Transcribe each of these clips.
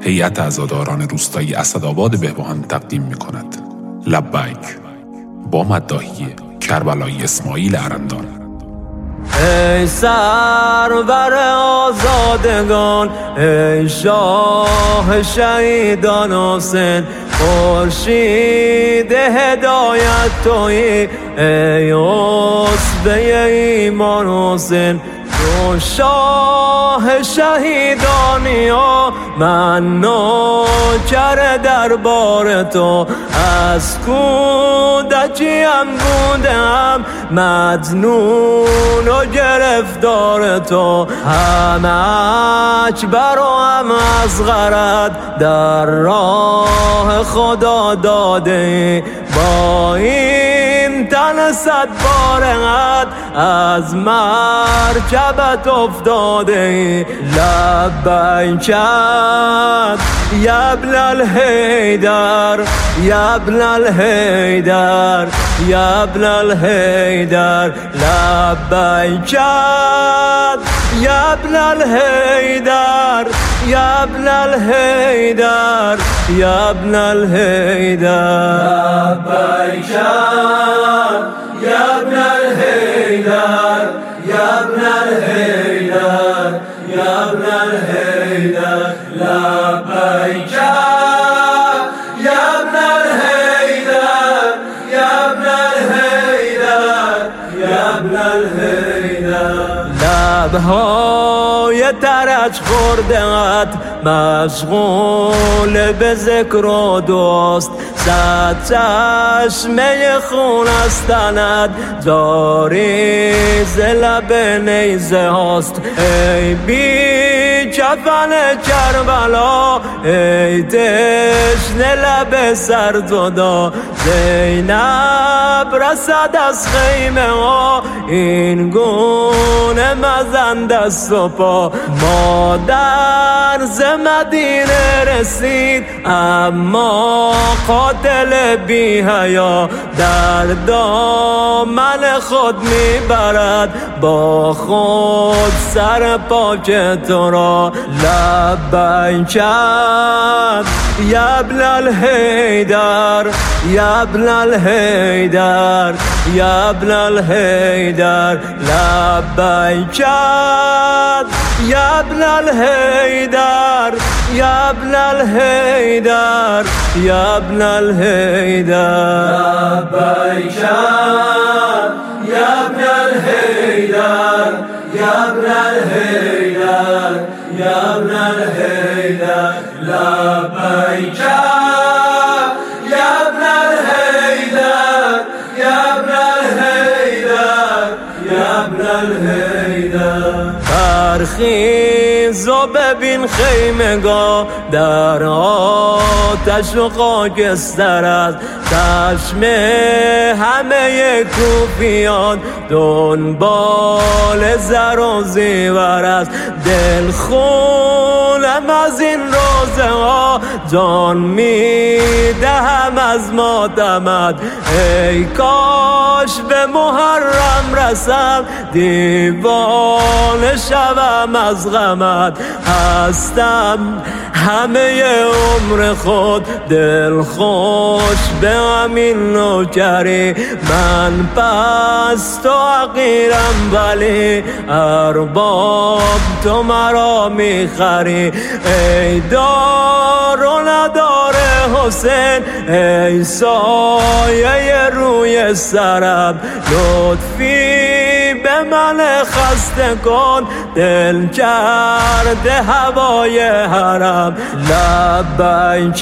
هیئت عزاداران روستایی اسدآباد بهبهان تقدیم می‌کند. لبیک با مداحی کربلایی اسماعیل ارندان. ای سرور آزادگان، ای شاه شهیدان حسین، خورشید هدایت تویی، ای اسوه ایمان حسین، تو شاه شهیدانی و من نوکر دربار تو. از کودکیم بودم مجنون و گرفتار تو، هم اکبر و هم اصغرت در راه خدا داده. با این تن 100 بارت از مرکبت افتاده. لبیک یا ابن الحیدر، یا ابن الحیدر، یا ابن الحیدر. لبیک یا ابن الحیدر، یا ابن الحیدر، یا ابن الحیدر. لبیک یا ابن الحیدر، یا ابن الحیدر، یا ابن الحیدر. لبیک یا ابن الحیدر، یا ابن الحیدر، یا ابن الحیدر. لبهای ترج خورده‌ات مشغول به ذکر و دعاست، 100 چشمه خون از تنت جاری ز لب نیزه هاست. ای بی کفن کربلا، ای تشنه لب سرزدا، زینب رسد از خیمه ها این گونه مزند است و پا. مادر ز مدینه رسید اما قاتل بی حیا، در دامن خود میبرد با خود سر پاک تو را. لبیک یا ابن الحیدر، یا ابن الحیدر، یا ابن الحیدر. لبیک یا ابن الحیدر، یا ابن الحیدر، یا ابن الحیدر. لبیک یا ابن الحیدر، یا ابن الحیدر، یا ابن الحیدر. لبیک یا ابن الحیدر، یا ابن الحیدر، یا ابن الحیدر. برخیز و ببین خیمگاه در آتش و خاکستر است، چشم همه کوفیان دنبال زر و زیور است. دل خونم از این روزه ها، جان میدهم از ماتمت. ای کاش به محرم رسم دیوانه شوم از غمت. هستم همه عمر خود دل خوش به همین نوکری، من پست و حقیرم ولی ارباب تو مرا میخری. ای دار و ندار حسین، ای سایه روی سرم، لطفی به من خسته کن دل کرده هوای حرم. لبیک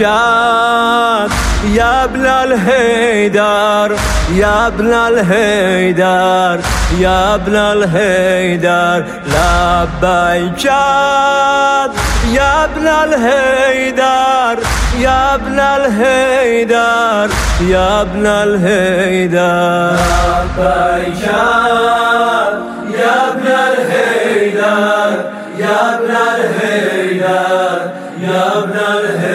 یا ابن الحیدر، یا ابن الحیدر، یا ابن الحیدر. لبیک یا ابن الحیدر، یا ابن الحیدر، یا ابن الحیدر. لبیک یا ابن الحیدر، یا ابن الحیدر، یا ابن الحیدر.